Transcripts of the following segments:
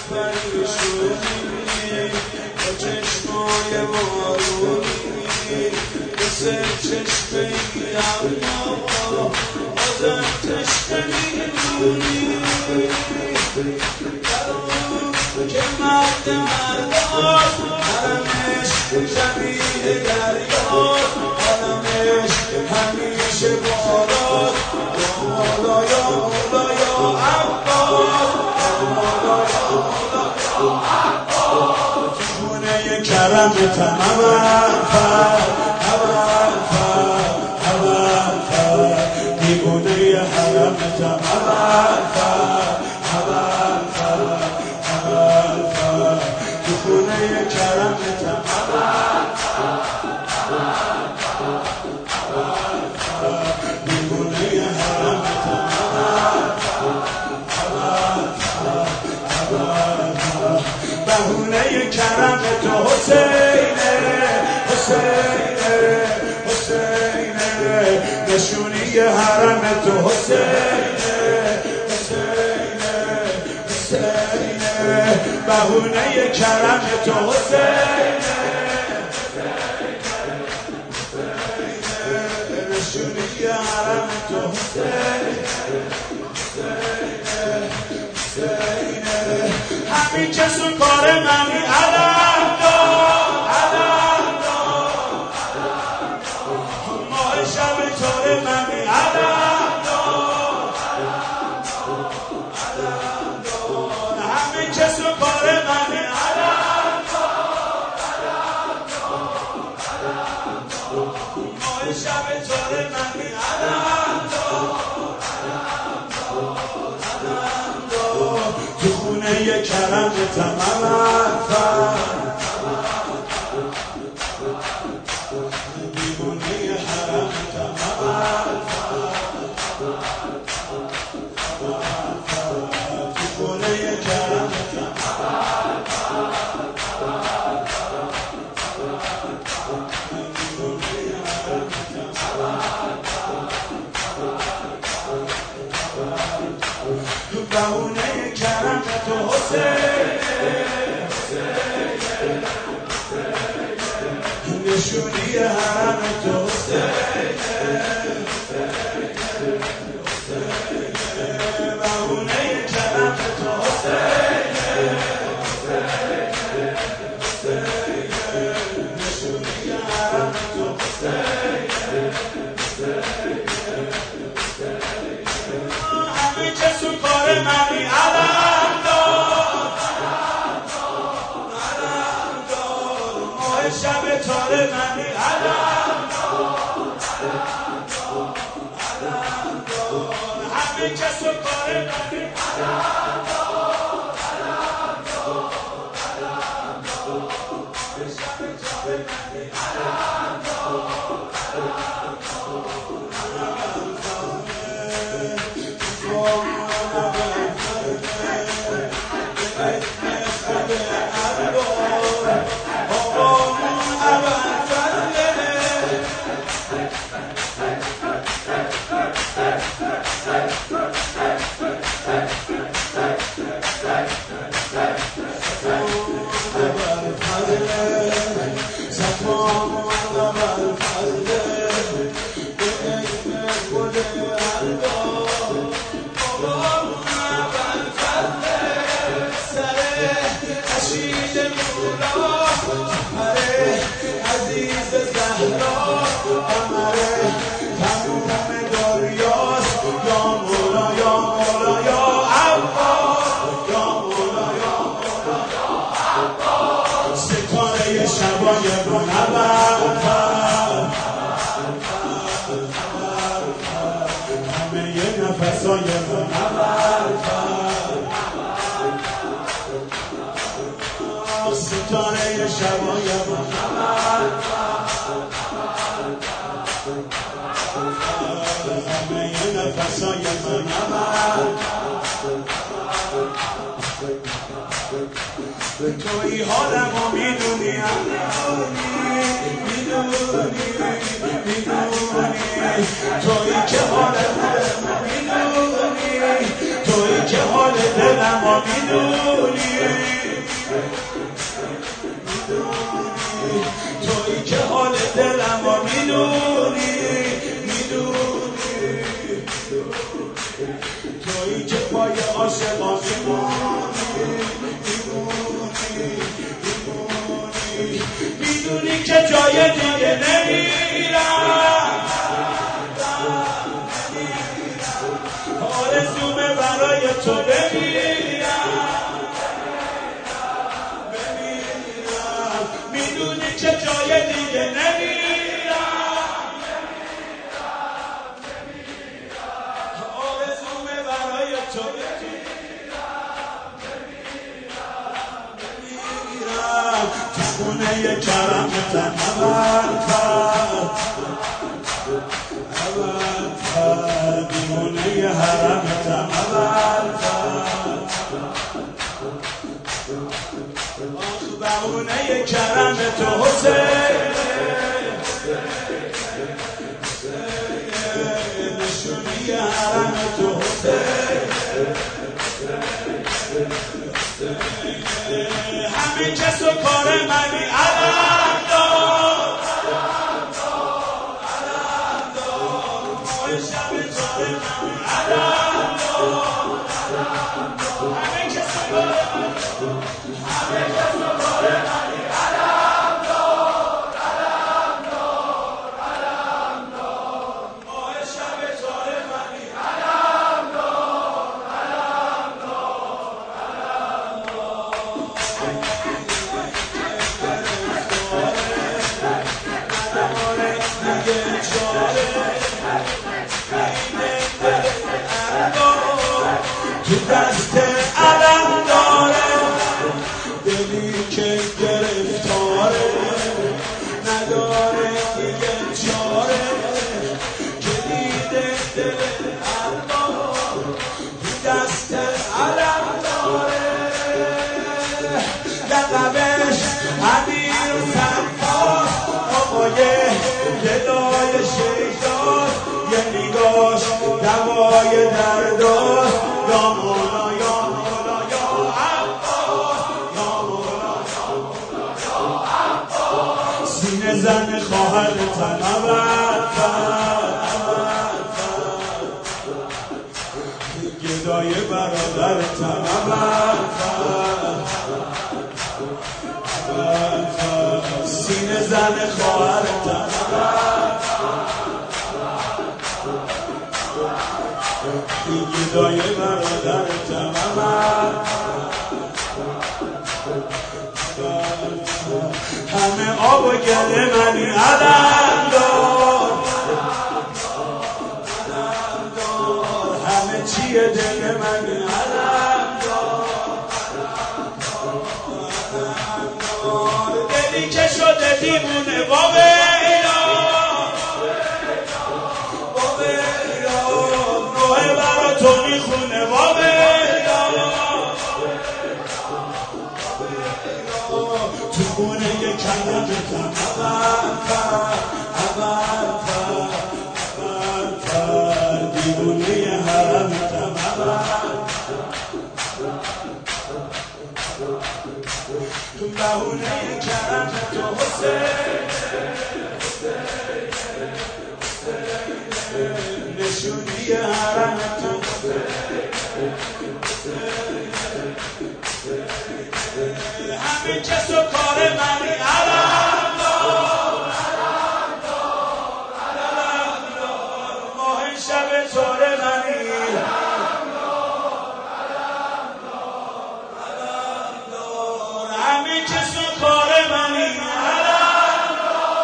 پریشونی با چشمای بارونی مثل چشمه دریا بازم تشنه میمونی که مرد مرداست حرمش شبیه دریاست حرمش همیشه بالاست یا مولا یا مولا یا عباس یا مولا یا مولا یا عباس خونه کرمت دیوونه حرمت تو خونه کرمت دیوونه حرمت بهونه کرمت حسینه حسینه حسینه نشونی حرمت حسینه حسینه حسینه بهونه کرمت حسینه نشونی حرمت حسینه همین که سکار منی علم دار ماه شب تار منی علم دار همین که سکار منی علم دار ماه شب تار منی علم تو خونه کرمت دیوونه حرمت تو خونه کرمت بهونه کرمت حسینه نشونی حرمت حسینه بهونه کرمت حسینه نشونی حرمت حسینه همه چه سکار منی علم دار ماه شب تار منی علم دار همه چه سکار منی علم دار شب تار منی علم نفسای ستاره شبای همه نفسای توی حالمو میدونی توی که حال دلمو میدونی تویی که حال دلم و میدونی تویی که پای عاشقا میدونی که جای دیگه نمیرم آرزومه برای تو بمیرم میدونی که جای دیگه نمیرم آرزومه برای تو بمیرم تو خونه کرمتن اول دیوونه حرمتم بهونه کرم تو حسین نشونی حرم تو حسین همه کس و کار منی علم دار ماه شب جار منی علم دار همه کس و کار منی علم دار ماه شب جار منی علم تو دست علم داره دلی که گرفتاره نداره دیگه چاره کلید دل ارباب تو دست علم داره لقبش امیر صفاست آقای گدای شیداست یه نگاش دوای درداست یا مولا یا مولا یا عباس یا مولا یا عباس سینه زن خواهر تنور گدای برادر تنور سینه زن خواهر تنور گدای برادر تنور همه آب و گل منی علم دار همه چیه دل منی علم دار دلی که شده دیوونه روح برا تو میخونه تو خونه یک کلمتم اول دیوونه حرمتم تو بهونه کرم تو حسین نشونی حرم تو همه کس و کار منی علم دار ماه شب تار منی همه کس و کار منی علم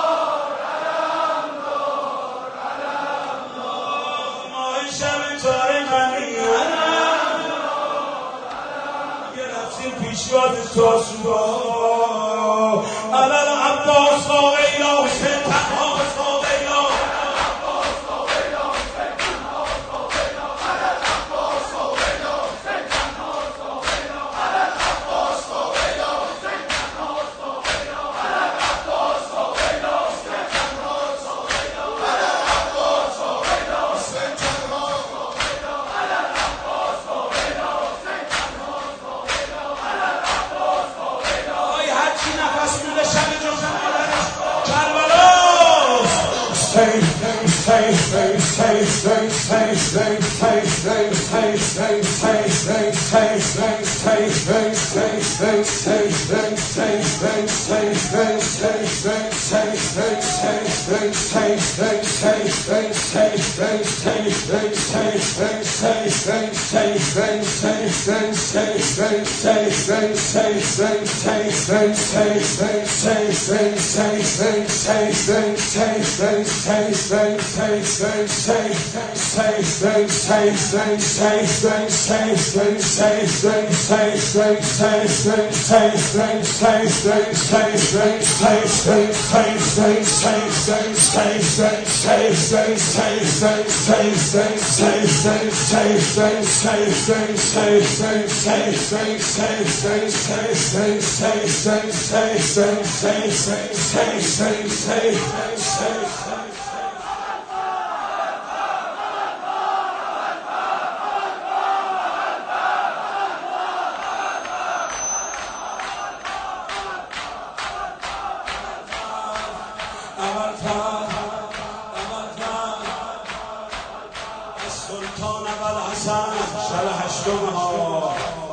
ماه شب تار منی پیشواز ساسوها علل عباس واقعیلا حسین تنها واقعیلا سلطان ابوالحسن شب هشتم ها